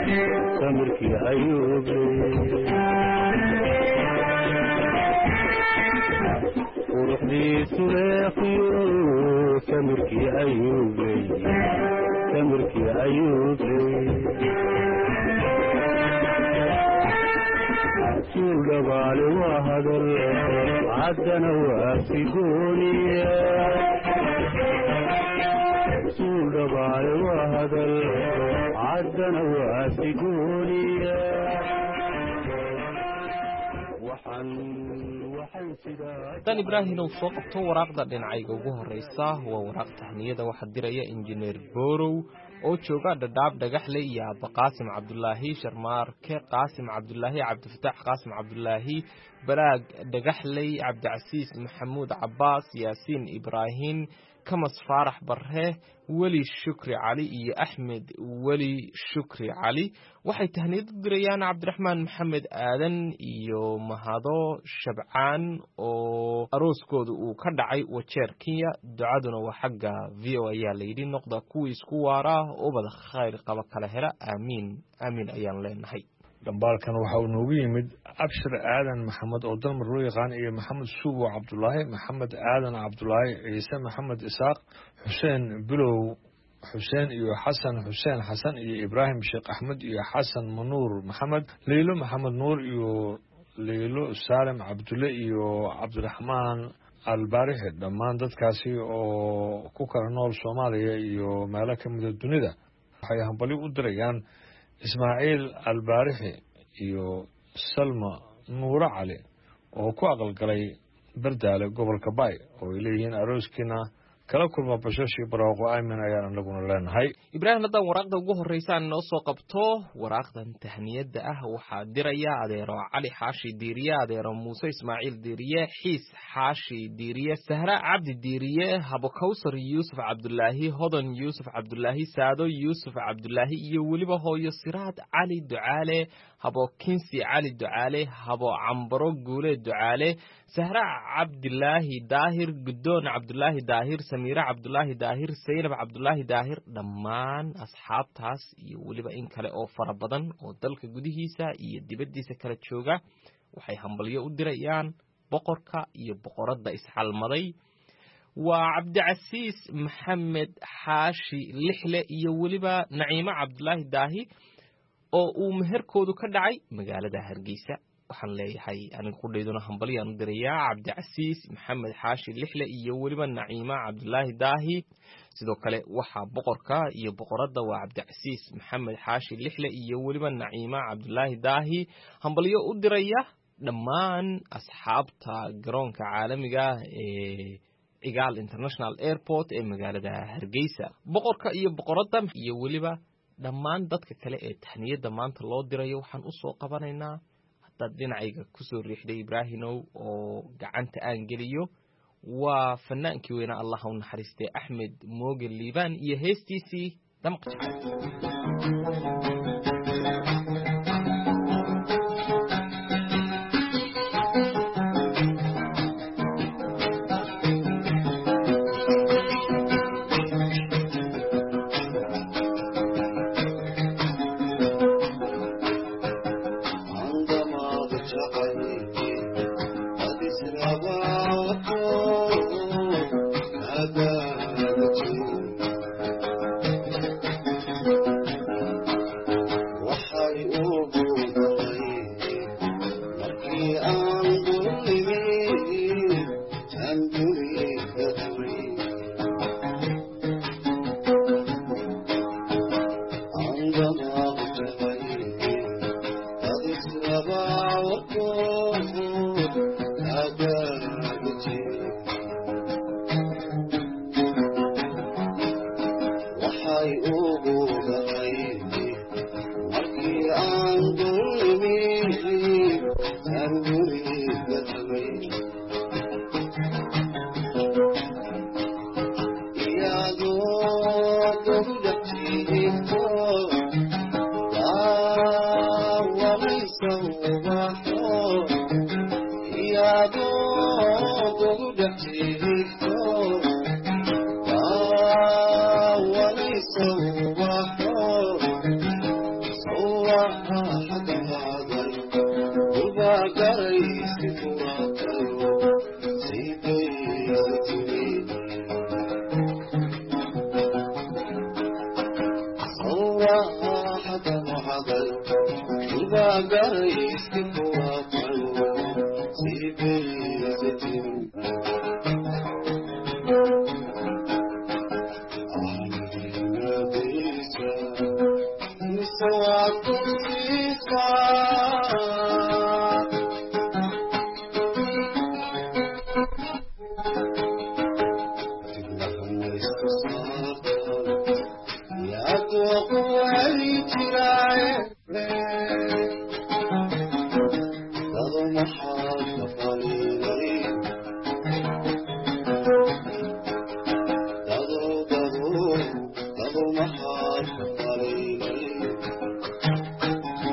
quruxdiisu leekiyo samirkii ayuubley suul dhabaale waa hadal caddana waa sigooniya suul dhabaale waa hadal caddana waa sigooniya dan ibraahim uu soo qabto waraaqda dhinacayga ugu horeysa waa waraaq tahniyada waxaa diraya injineer borow oo jooga dhadhaab dhagaxle iyo aaba qaasim cabdulaahi sharmaarke qaasim cabdulaahi cabdifataax qaasim cabdulaahi baraag dhagaxley cabdicasiis maxamuud cabaas yaasiin ibraahim kamas faarax barre weli shukri cali iyo axmed weli shukri cali waxay tahniyad u dirayaan cabdiraxmaan maxamed aadan iyo mahado shabcaan oo arooskooda uu ka dhacay wajeer kenya ducaduna waa xagga v o ayaa layidhi noqda kuwii isku waara ubada khayr qaba kala hela aamiin aamiin ayaan leenahay dhambaalkan waxa uu noogu yimid abshir aadan maxamed oo dalmar loo yaqaan iyo maxamed suubo cabdulaahi maxamed aadan cabdulaahi ciise maxamed isaaq xuseen bilow xuseen iyo xasan xuseen xasan iyo ibraahim sheekh axmed iyo xasan manuur maxamed leylo maxamed nuur iyo leylo saalim cabdulle iyo cabdiraxmaan albaarixe dhammaan dadkaasi oo ku kala nool soomaaliya iyo meelo ka mida dunida waxay hambali u dirayaan ismaaciil albaarixi iyo salma nuuro cali oo ku aqalgalay bardaale gobolka baay oo ay leeyihiin arooskiina kala kulma bashashii barwaaqo aamin ayaan anaguna leenahay ibraahim haddaan waraaqda ugu horreysaan inoo soo qabto waraaqdan tahniyadda ah waxaa diraya adeero cali xaashi diiriye adeero muuse ismaaciil diiriye xiis xaashi diiriye sahra cabdi diiriye habo kawsar yuusuf cabdulaahi hodan yuusuf cabdulaahi saado yuusuf cabdulaahi iyo weliba hooyo siraad cali ducaale habo kinsi cali ducaale habo cambaro guule ducaale sahra cabdulaahi daahir guddoon cabdulaahi daahir samiira cabdulaahi daahir saynab cabdulaahi daahir dhammaan asxaabtaas iyo weliba in kale oo fara badan oo dalka gudihiisa iyo dibaddiisa kala jooga waxay hambalyo u dirayaan boqorka iyo boqoradda isxalmaday waa cabdicasiis maxamed xaashi lixle iyo weliba naciimo cabdulaahi daahi oo uu meherkoodu ka dhacay magaalada hargeysa waxaan leeyahay aniga ku dhayduna hambalyaan u dirayaa cabdicasiis maxamed xaashi lixle iyo weliba naciima cabdulaahi daahi sidoo kale waxaa boqorka iyo boqoradda waa cabdicasiis maxamed xaashi lixle iyo weliba naciima cabdulaahi daahi hambalyo u diraya dhammaan asxaabta garoonka caalamiga ee cigaal international airport ee magaalada hargeysa boqorka iyo boqoradda iyo weliba dhammaan dadka kale ee tahniyadda maanta loo dirayo waxaan u soo qabanaynaa haddaad dhinacayga ku soo riixday ibraahimow oo gacanta aan geliyo waa fanaankii weyna allah u naxariistay axmed mooge liibaan iyo heestiisii damq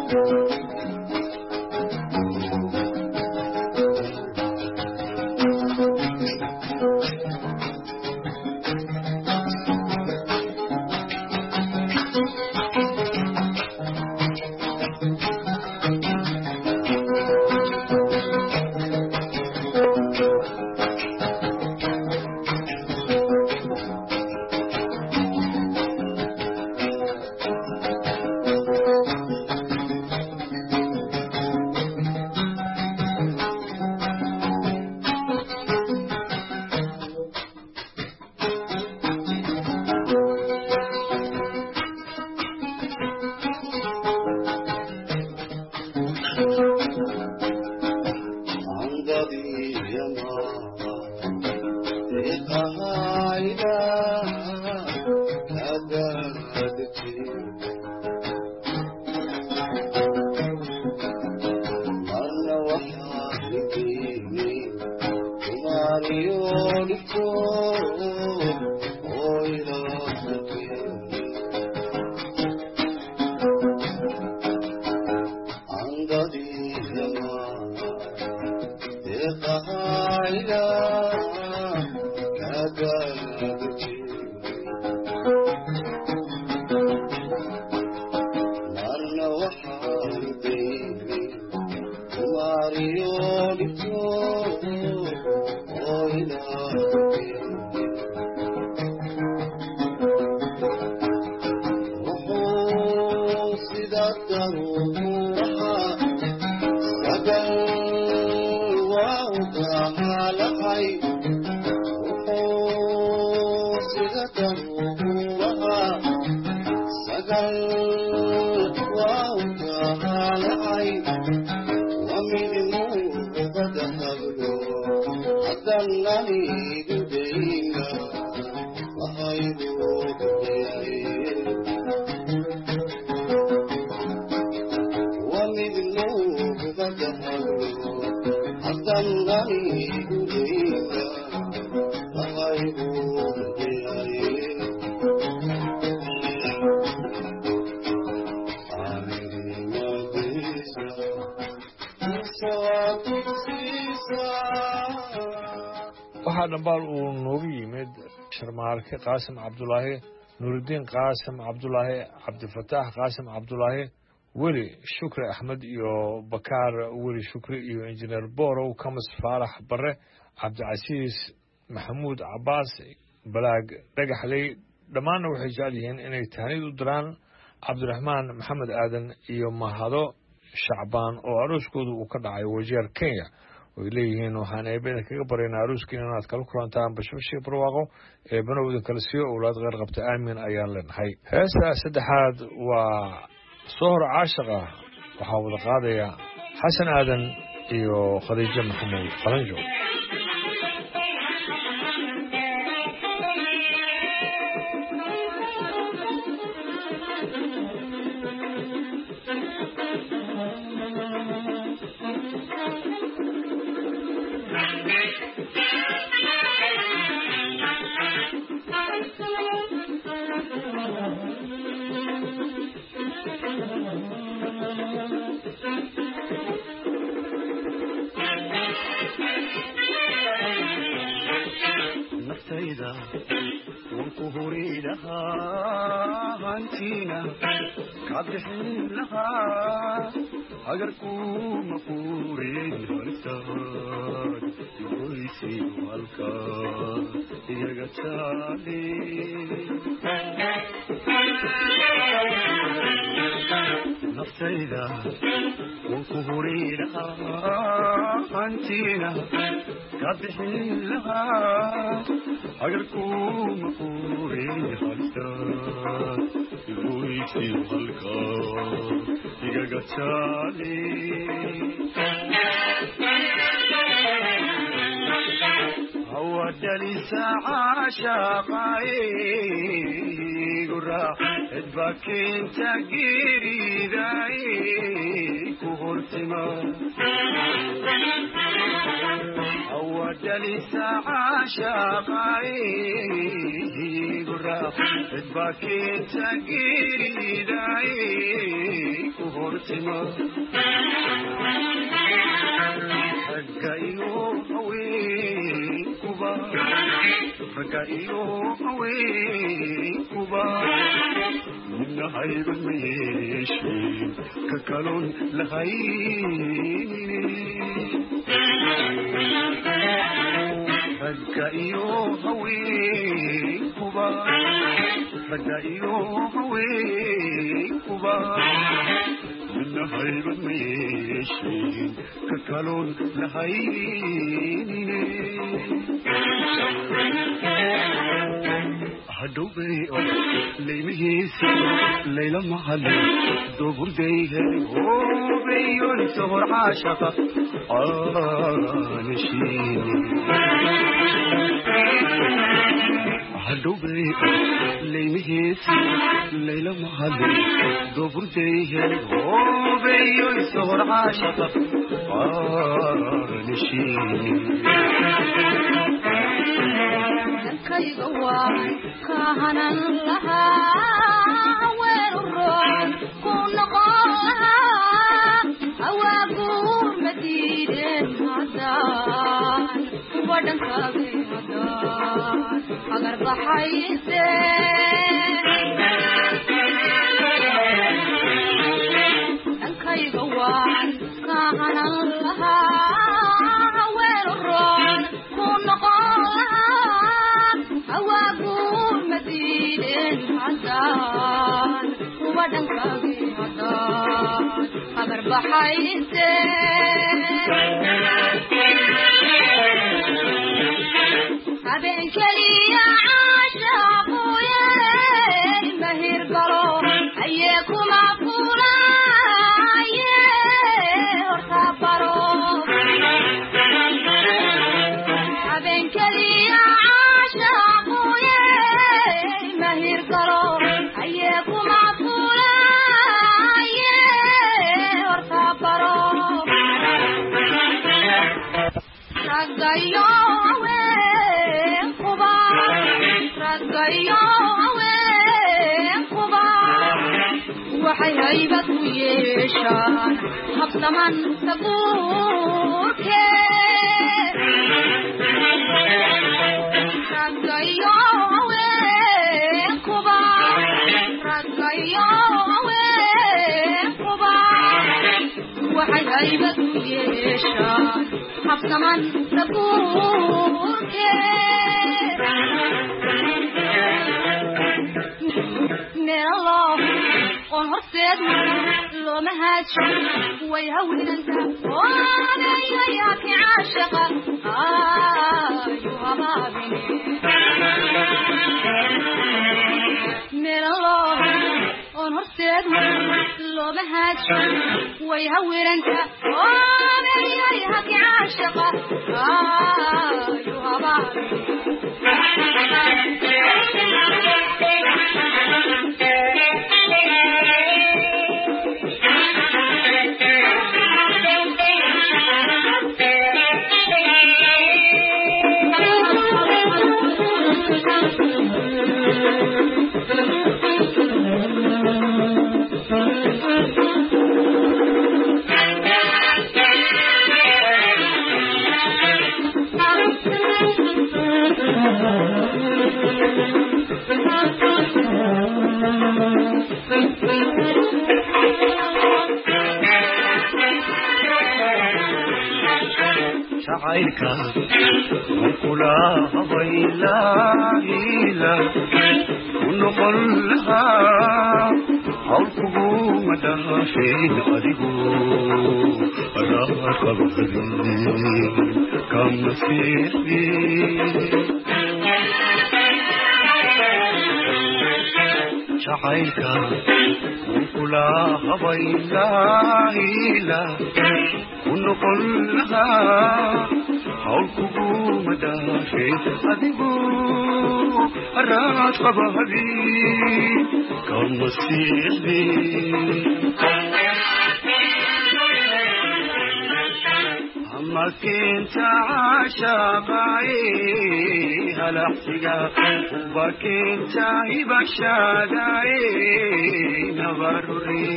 waxaa dhambaal uu noogu yimid sharmaarke qaasim cabdulaahi nuuridiin qaasim cabdulaahi cabdifataax qaasim cabdulaahi weli shukri axmed iyo bakaar weli shukri iyo injineer boorow kamas faarax bare cabdicasiis maxamuud cabaas balaag dhagaxley dhammaanna waxay jecel yihiin inay tahnid u diraan cabdiraxmaan maxamed aadan iyo mahado shacbaan oo arooskooda uu ka dhacay wajeer kenya oy leeyihiin waxaan eebada kaga baryaynaa arooskiina inaad kala kulantaan bashbashii barwaaqo eebanowda kala siiyo owlaad qeyr qabta aamin ayaan leenahay heesta saddexaad waa sohor caashiqa waxaa wada qaadaya xasan aadan iyo khadiijo maxamuud qalanjo naftayda waan ku huri lahaa hantiina ka bixin lahaa hagarkuma quurin hortaad igoysi halka iyaga taali naftayda waan ku huri lahaa hantiina ka bixin lahaa hagarkuma quurin hortaad igoysi halka iyaga taali ودليس عاشقاي قرا ادبكين تقيري ذاي كهر hortima awadali saashaqai gura bakinta giridai ku hortima ragayo awe kuba ragayo awe kuba نهايب ميشي ككلون لهايني رجعيو هوي كوبا رجعيو هوي كوبا نهايب ميشي ككلون لهايني هدوبي ليمهيسي ليلة محلي دبر ديه هوبي سهر عاشقة نشيني هدوبي ليمهيسي ليلة محلي دبر ديه هوبي سهر عاشقة نشيني كيغوا كهنا لها ويرون كن قالها أواقور مديدين هدان ودن كاغي هدان أغر بحيسين كيغوا كهنا لها ويرون كن قالها أواقول مدينين حزان ودن كاغي حزان أمر بحيسين أبين كليا عاشقو يا المهير قرو أيكم عفولا أرخبرو أبين كليا عاشقو يا المهير قرو أيكم عفولا أرخبرو رجعيو وين قبا رجعيو وين قبا وحي هيبة ويشان حبس من سبوك رجعيو وين قبا رجعيو وين قبا وحي هيبة ويشان حبس من سبوك من الله ونهرسد لو مهاج ويهون انت وانا ياك عاشقة ايها بابي من الله ونهرسد لو مهاج ويهون انت وانا ياك عاشقة ايها بابي شعيك وكلا ضيلا إلا ونقلها حوكبو مدافين أدقو راقب هذين كم نسيبي شعيك وكلا ضيلا إلا ونقلها حوكبو مدافين أدقو راقب هذين كم نسيبي makinta caashaqay halaxsiga ubakinta hibashagay nabaruri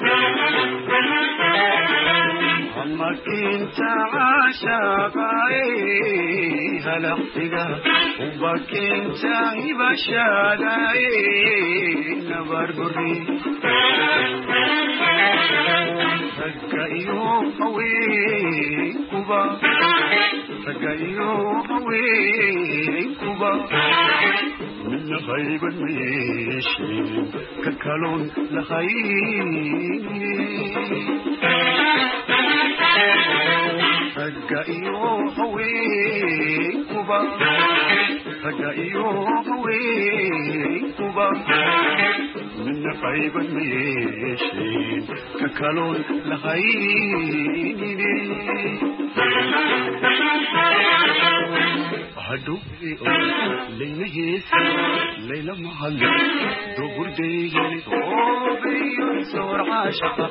makinta caashaqay halaxsiga ubakinta hibashagay nabaruri ragayo haweenkuba ragayo haweenkuba mina qayban meeshii ka kaloon lahayn ragayo haweenkuba ragayo haweenkuba mina qayban meeshii ka kaloon lahayn hadhubi leynahees leyla mahal dogurdaygi obayo soor caashaqa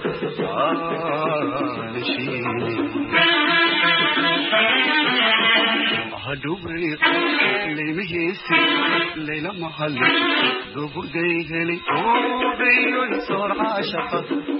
hadhubi leynahees leyla mahal dogurdaygi obayo soor caashaqa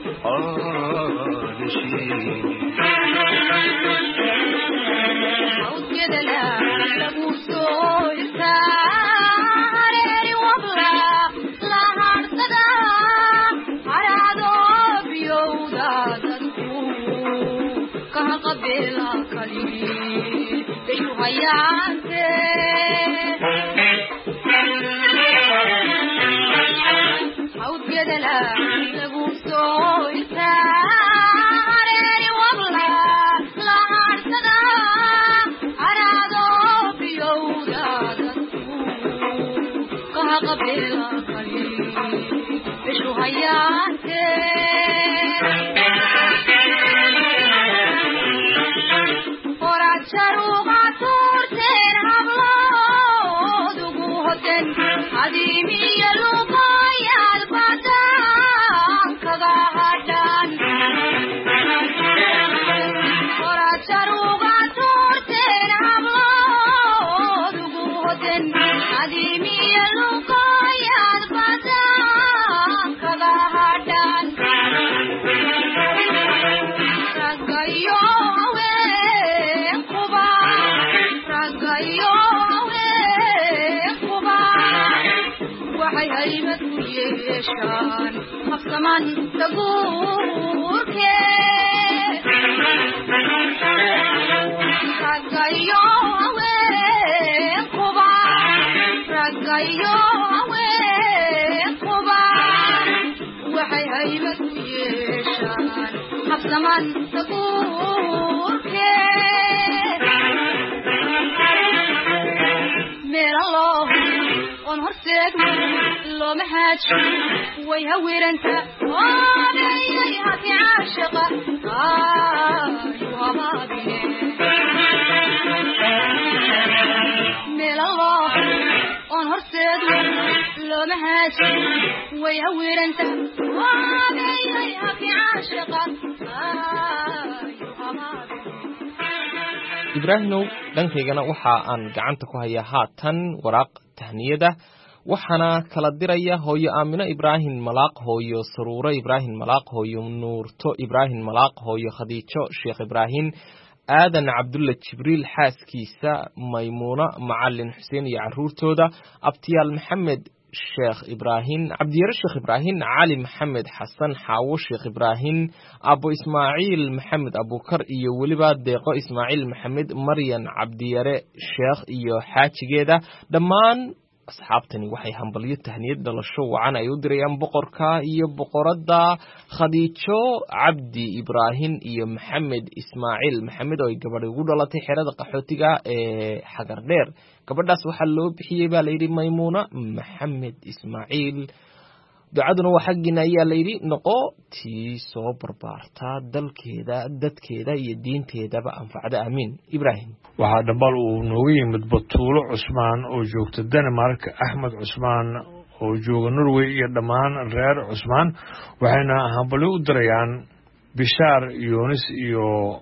ibraahimow dhankaygana waxa aan gacanta ku hayaa haatan waraaq tahniyada waxaana kala diraya hooyo aamino ibraahim malaaq hooyo saruuro ibraahim malaaq hooyo nuurto ibraahim malaaq hooyo khadiijo sheekh ibraahim aadan cabdulla jibriil xaaskiisa maymuuna macalin xuseen iyo caruurtooda abtiyaal maxamed sheekh ibraahim cabdiyare sheekh ibraahim cali maxamed xasan xaawo sheekh ibraahim abo ismaaciil maxamed abukar iyo weliba deeqo ismaaciil maxamed maryan cabdiyare sheekh iyo xaajigeeda dhammaan asxaabtani waxay hambalyo tahniyad dhalasho wacan ay u dirayaan boqorka iyo boqoradda khadiijo cabdi ibraahim iyo maxamed ismaaciil maxamed oo ay gabadhi ugu dhalatay xerada qaxootiga ee xagardheer gabadhaas waxaa loo bixiyey baa layidhi maymuuna maxamed ismaaciil ducaduna waa xaggiina ayaa layidhi noqo tii soo barbaarta dalkeeda dadkeeda iyo diinteedaba anfacda aamiin ibraahim waxaa dhambal uu noogu yimid batuulo cusmaan oo joogta denmark axmed cusmaan oo jooga norway iyo dhammaan reer cusmaan waxayna hambalyo u dirayaan bishaar yunis iyo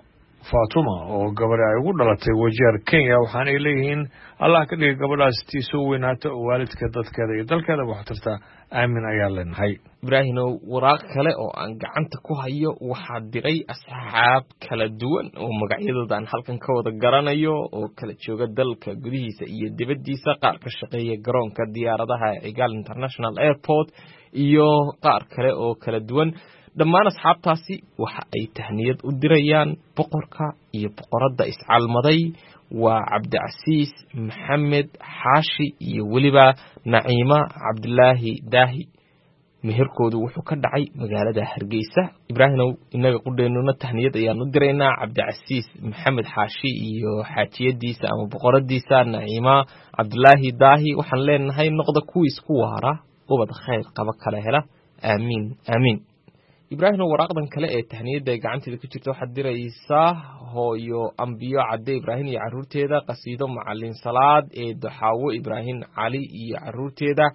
faatuma oo gabadha ay ugu dhalatay wajeer kenya waxaanay leeyihiin allah ka dhigay gabadhaas tii soo weynaata oo waalidka dadkeeda iyo dalkeeda wax tarta aamin ayaa leenahay. ibraahimow waraaq kale oo aan gacanta ku hayo waxaa diray asxaab kala duwan oo magacyadooda aan halkan ka wada garanayo oo kala jooga dalka gudihiisa iyo dibaddiisa, qaar ka shaqeeya garoonka diyaaradaha Cigaal International Airport iyo qaar kale oo kala duwan. dhammaan asxaabtaasi waxa ay tahniyad u dirayaan boqorka iyo boqoradda iscalmaday waa Cabdicasiis Maxamed Xaashi iyo weliba Naciima Cabdilaahi Daahi. meherkoodu wuxuu ka dhacay magaalada Hargeysa. ibraahimow inaga qudheennuna tahniyad ayaan u diraynaa Cabdicasiis Maxamed Xaashi iyo xaajiyadiisa ama boqoradiisa Naciima Cabdilaahi Daahi. waxaan leenahay noqda kuwiis ku waara ubad khayr qaba kala hela, aamiin aamiin. ibraahimow waraaqdan kale ee tahniyadda ay gacanteeda ku jirta waxaad diraysaa hooyo Ambiyo Cadde Ibraahim iyo carruurteeda, qasiido Macalin Salaad ee Daxaawo Ibraahim Cali iyo carruurteeda,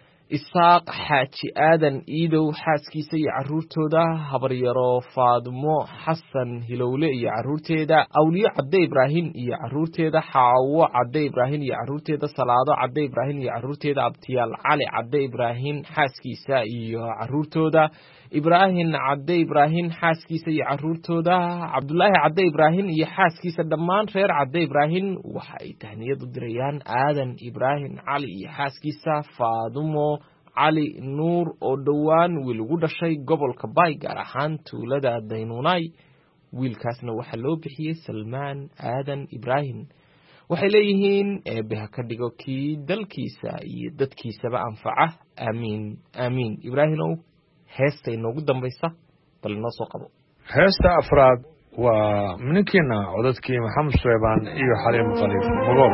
Isaaq Xaaji Aadan Iidow xaaskiisa iyo carruurtooda, habaryaro Faadmo Xasan Hilowle iyo carruurteeda, Awliyo Cadde Ibraahim iyo carruurteeda, Xaawo Cadde Ibraahim iyo carruurteeda, Salaado Cadde Ibraahim iyo carruurteeda, Abtiyaal Cali Cadde Ibraahim xaaskiisa iyo carruurtooda, Ibraahim Cadde Ibraahim xaaskiisa iyo carruurtooda, Cabdulaahi Cadde Ibraahim iyo xaaskiisa, dhammaan reer Cadde Ibraahim waxa ay tahniyad u dirayaan Aadan Ibraahim Cali iyo xaaskiisa, Faadumo Cali Nuur oo dhowaan wiil ugu dhashay gobolka Bay gaar ahaan tuulada Daynuunay. wiilkaasna waxaa loo bixiyey Salmaan Aadan Ibraahim. waxay leeyihiin eebbe ha ka dhigo kii dalkiisa iyo dadkiisaba anfaca, aamiin aamiin. ibraahimow heesta inoogu dambaysa bal inoo soo qabo. heesta afraad waa ninkiina codadkii Maxamed Suleybaan iyo Xaliim Khaliif Magool.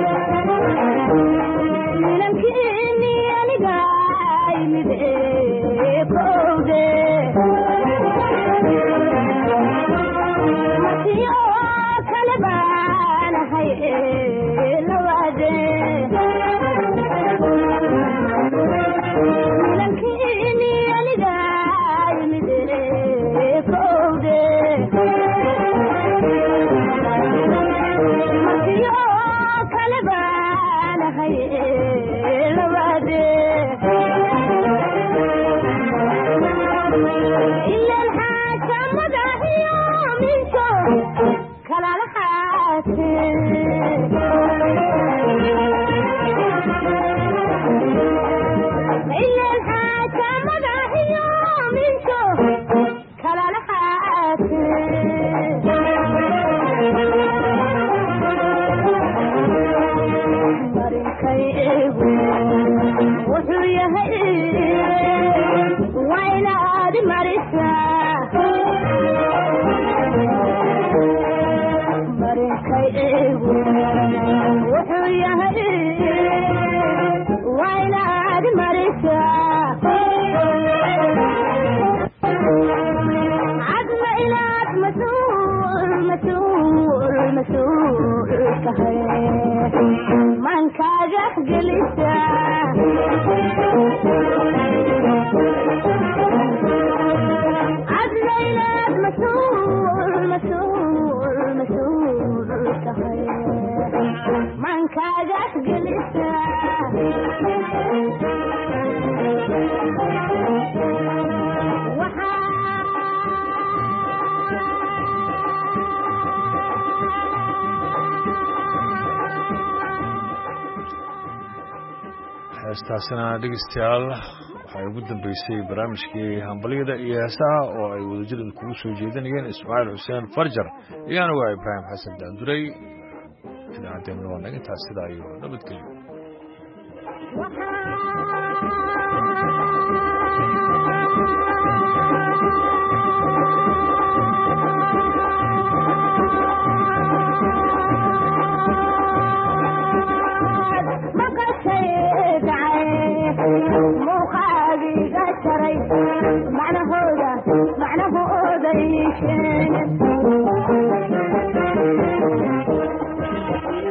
heestaasina dhegeystayaal waxay ugu dambeysay barnaamijkii hambalyada iyo heesaha oo ay wadajirada kugu soo jeedinayeen Ismaaciil Xuseen Farjar iyo anigu Ibraahim Xasan Daanduray. idaacaddeena waa naga intaas, sidaa iyo nabadgelyo.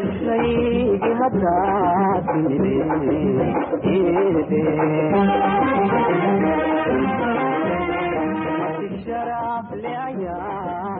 Hadda